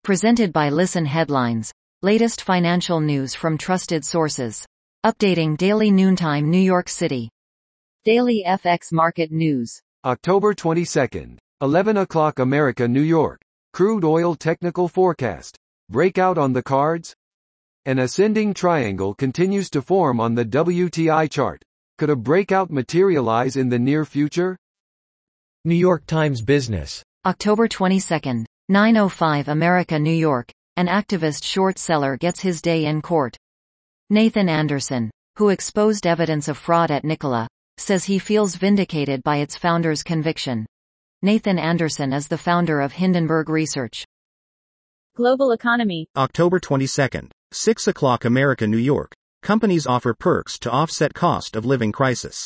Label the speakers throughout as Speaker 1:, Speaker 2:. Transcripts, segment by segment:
Speaker 1: Presented by Listen Headlines. Latest financial news from trusted sources. Updating daily noontime New York City. Daily FX market news.
Speaker 2: October 22nd, 11 o'clock America, New York. Crude oil technical forecast. Breakout on the cards? An ascending triangle continues to form on the WTI chart. Could a breakout materialize in the near future?
Speaker 3: New York Times Business.
Speaker 1: October 22nd, 9:05 America, New York. An activist short seller gets his day in court. Nathan Anderson, who exposed evidence of fraud at Nikola, says he feels vindicated by its founder's conviction. Nathan Anderson is the founder of Hindenburg Research.
Speaker 4: Global economy.
Speaker 5: October 22nd, 6 o'clock America, New York. Companies offer perks to offset cost of living crisis.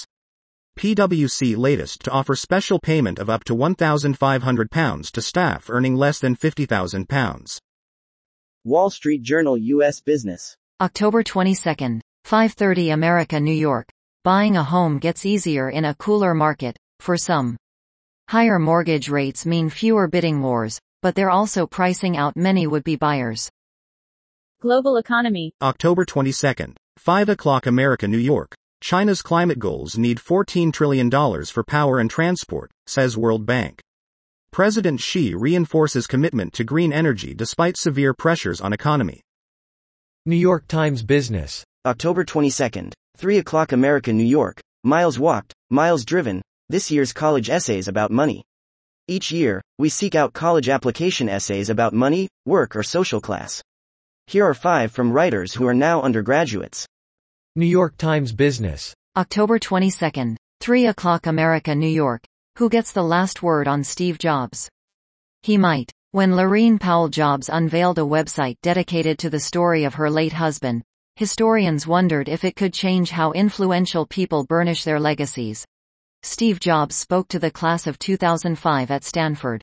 Speaker 5: PwC latest to offer special payment of up to £1,500 to staff earning less than £50,000.
Speaker 6: Wall Street Journal U.S. Business.
Speaker 1: October 22nd, 5:30 America, New York. Buying a home gets easier in a cooler market, for some. Higher mortgage rates mean fewer bidding wars, but they're also pricing out many would-be buyers.
Speaker 4: Global economy.
Speaker 5: October 22nd, 5 o'clock America, New York. China's climate goals need $14 trillion for power and transport, says World Bank. President Xi reinforces commitment to green energy despite severe pressures on economy.
Speaker 3: New York Times Business.
Speaker 6: October 22nd, 3 o'clock America, New York. Miles walked, miles driven. This year's college essays about money. Each year, we seek out college application essays about money, work, or social class. Here are 5 from writers who are now undergraduates.
Speaker 3: New York Times Business.
Speaker 1: October 22nd, 3 o'clock America, New York. Who gets the last word on Steve Jobs? He might. When Laurene Powell Jobs unveiled a website dedicated to the story of her late husband, historians wondered if it could change how influential people burnish their legacies. Steve Jobs spoke to the class of 2005 at Stanford.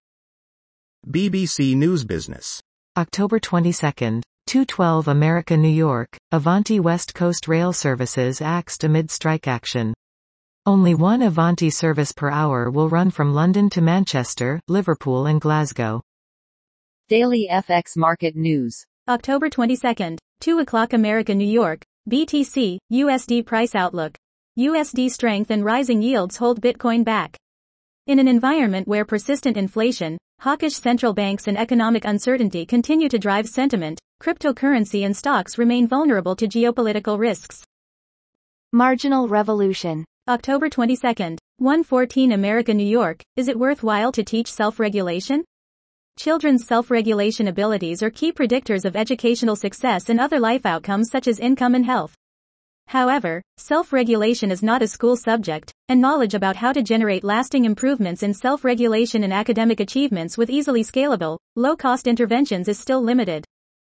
Speaker 5: BBC News Business.
Speaker 7: October 22nd, 2:12 America, New York. Avanti West Coast Rail Services axed amid strike action. Only one Avanti service per hour will run from London to Manchester, Liverpool and Glasgow.
Speaker 1: Daily FX market news.
Speaker 4: October 22nd, 2 o'clock America, New York. BTC, USD price outlook. USD strength and rising yields hold Bitcoin back. In an environment where persistent inflation, hawkish central banks and economic uncertainty continue to drive sentiment, cryptocurrency and stocks remain vulnerable to geopolitical risks.
Speaker 8: Marginal revolution.
Speaker 4: October 22nd, 1:14 America, New York. Is it worthwhile to teach self-regulation? Children's self-regulation abilities are key predictors of educational success and other life outcomes such as income and health. However, self-regulation is not a school subject, and knowledge about how to generate lasting improvements in self-regulation and academic achievements with easily scalable, low-cost interventions is still limited.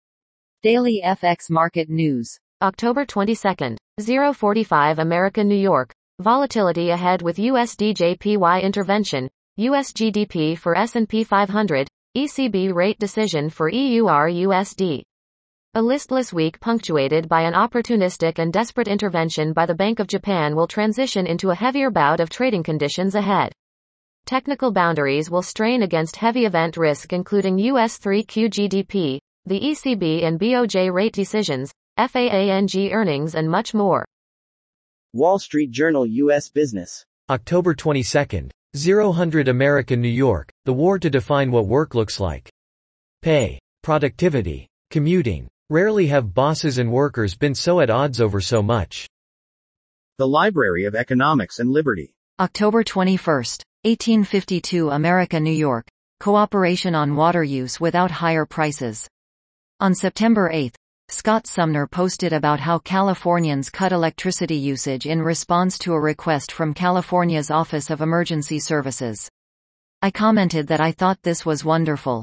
Speaker 1: Daily FX market news.
Speaker 8: October 22nd, 0:45 America, New York. Volatility ahead with USD-JPY intervention, US GDP for S&P 500, ECB rate decision for EUR-USD. A listless week punctuated by an opportunistic and desperate intervention by the Bank of Japan will transition into a heavier bout of trading conditions ahead. Technical boundaries will strain against heavy event risk including US 3Q GDP, the ECB and BOJ rate decisions, FAANG earnings and much more.
Speaker 6: Wall Street Journal U.S. Business.
Speaker 3: October 22nd, 0:00 America, New York. The war to define what work looks like. Pay, productivity, commuting. Rarely have bosses and workers been so at odds over so much.
Speaker 5: The Library of Economics and Liberty.
Speaker 1: October 21st, 1852 America, New York. Cooperation on water use without higher prices. On September 8, Scott Sumner posted about how Californians cut electricity usage in response to a request from California's Office of Emergency Services. I commented that I thought this was wonderful.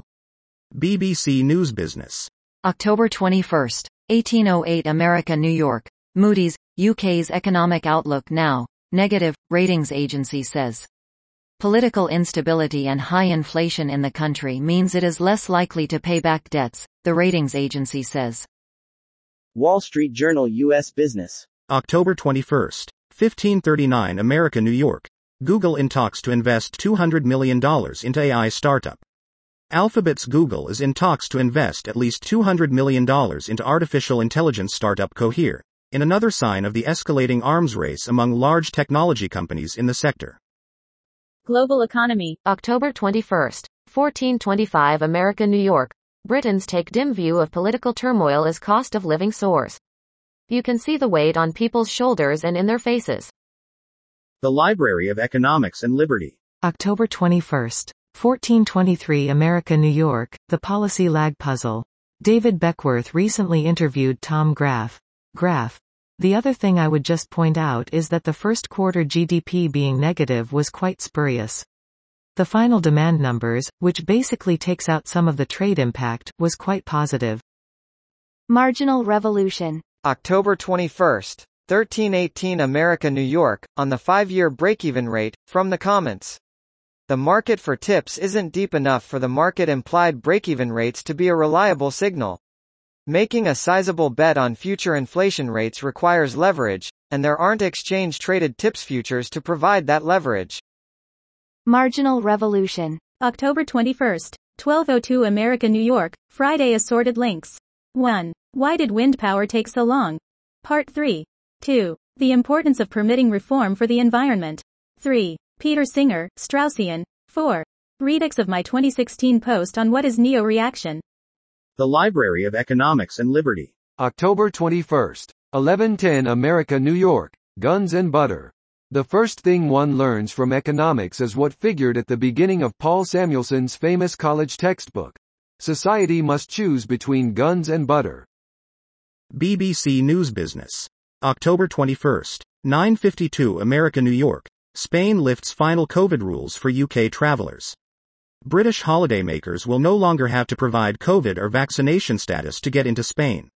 Speaker 5: BBC News Business.
Speaker 1: October 21st, 1808 America, New York. Moody's, UK's economic outlook now, negative, ratings agency says. Political instability and high inflation in the country means it is less likely to pay back debts, the ratings agency says.
Speaker 6: Wall Street Journal U.S. Business.
Speaker 5: October 21st, 1539 America, New York. Google in talks to invest $200 million into AI startup. Alphabet's Google is in talks to invest at least $200 million into artificial intelligence startup Cohere, in another sign of the escalating arms race among large technology companies in the sector.
Speaker 4: Global economy.
Speaker 8: October 21st, 1425 America, New York. Britons take dim view of political turmoil as cost of living soars. You can see the weight on people's shoulders and in their faces.
Speaker 5: The Library of Economics and Liberty.
Speaker 7: October 21st, 1423 America, New York, The Policy Lag Puzzle. David Beckworth recently interviewed Tom Graff. Graff. The other thing I would just point out is that the first quarter GDP being negative was quite spurious. The final demand numbers, which basically takes out some of the trade impact, was quite positive.
Speaker 9: Marginal revolution.
Speaker 10: October 21st, 1318 America, New York, on the 5-year break-even rate, from the comments. The market for tips isn't deep enough for the market-implied break-even rates to be a reliable signal. Making a sizable bet on future inflation rates requires leverage, and there aren't exchange-traded tips futures to provide that leverage.
Speaker 9: Marginal revolution.
Speaker 4: October 21st, 1202 America, New York, Friday assorted links. 1. Why did wind power take so long? Part 3. 2. The importance of permitting reform for the environment. 3. Peter Singer, Straussian. 4. Redux of my 2016 post on what is neo-reaction.
Speaker 5: The Library of Economics and Liberty.
Speaker 2: October 21st, 1110 America, New York, Guns and Butter. The first thing one learns from economics is what figured at the beginning of Paul Samuelson's famous college textbook. Society must choose between guns and butter.
Speaker 5: BBC News Business. October 21st, 9:52 America, New York. Spain lifts final COVID rules for UK travelers. British holidaymakers will no longer have to provide COVID or vaccination status to get into Spain.